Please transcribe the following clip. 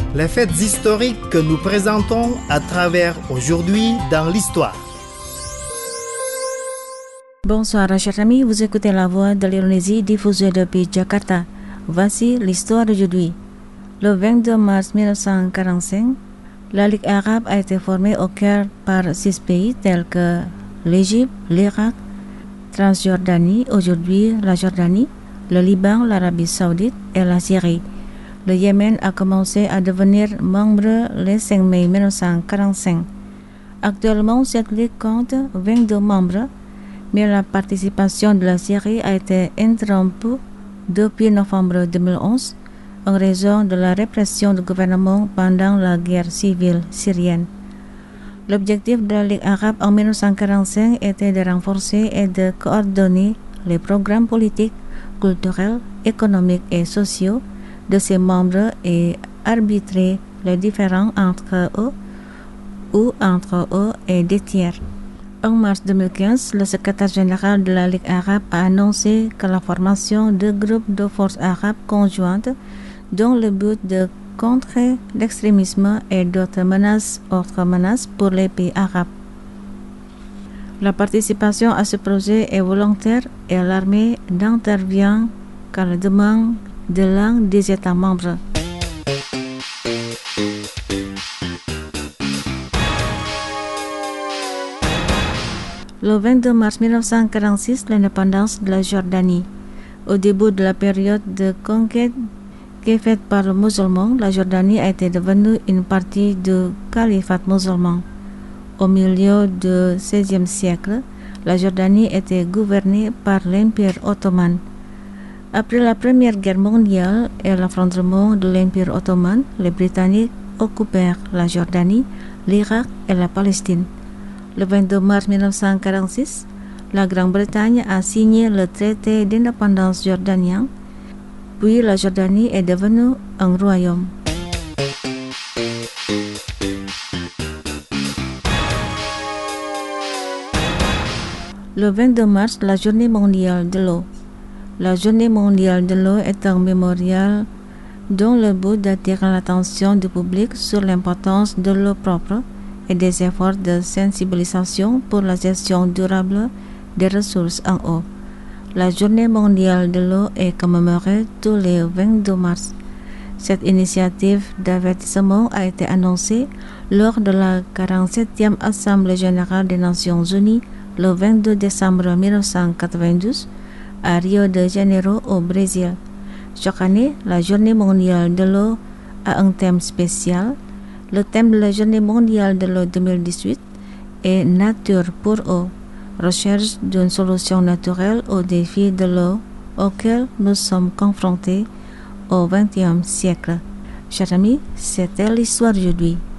Les faits historiques que nous présentons à travers aujourd'hui dans l'histoire. Bonsoir chers amis, vous écoutez la voix de l'Indonésie diffusée depuis Jakarta. Voici l'histoire d'aujourd'hui. Le 22 mars 1945, la Ligue arabe a été formée au Caire par 6 pays tels que l'Égypte, l'Irak, Transjordanie, aujourd'hui la Jordanie, le Liban, l'Arabie saoudite et la Syrie. Le Yémen a commencé à devenir membre le 5 mai 1945. Actuellement, cette ligue compte 22 membres, mais la participation de la Syrie a été interrompue depuis novembre 2011 en raison de la répression du gouvernement pendant la guerre civile syrienne. L'objectif de la Ligue arabe en 1945 était de renforcer et de coordonner les programmes politiques, culturels, économiques et sociaux de ses membres et arbitrer les différends entre eux ou entre eux et des tiers. En mars 2015, le secrétaire général de la Ligue arabe a annoncé que la formation de groupes de forces arabes conjointes dont le but de contrer l'extrémisme et d'autres menaces pour les pays arabes. La participation à ce projet est volontaire et l'armée n'intervient qu'à la demande de l'un des États membres. Le 22 mars 1946, l'indépendance de la Jordanie. Au début de la période de conquête qui est faite par les musulmans, la Jordanie a été devenue une partie du califat musulman. Au milieu du XVIe siècle, la Jordanie était gouvernée par l'Empire ottoman. Après la Première Guerre mondiale et l'affrontement de l'Empire ottoman, les Britanniques occupèrent la Jordanie, l'Irak et la Palestine. Le 22 mars 1946, la Grande-Bretagne a signé le traité d'indépendance jordanien, puis la Jordanie est devenue un royaume. Le 22 mars, la Journée mondiale de l'eau. La Journée mondiale de l'eau est un mémorial dont le but d'attirer l'attention du public sur l'importance de l'eau propre et des efforts de sensibilisation pour la gestion durable des ressources en eau. La Journée mondiale de l'eau est commémorée tous les 22 mars. Cette initiative d'avertissement a été annoncée lors de la 47e Assemblée générale des Nations unies le 22 décembre 1992 à Rio de Janeiro au Brésil. Chaque année, la Journée mondiale de l'eau a un thème spécial. Le thème de la Journée mondiale de l'eau 2018 est Nature pour eau, recherche d'une solution naturelle aux défis de l'eau auxquels nous sommes confrontés au XXe siècle. Chers amis, c'était l'histoire d'aujourd'hui.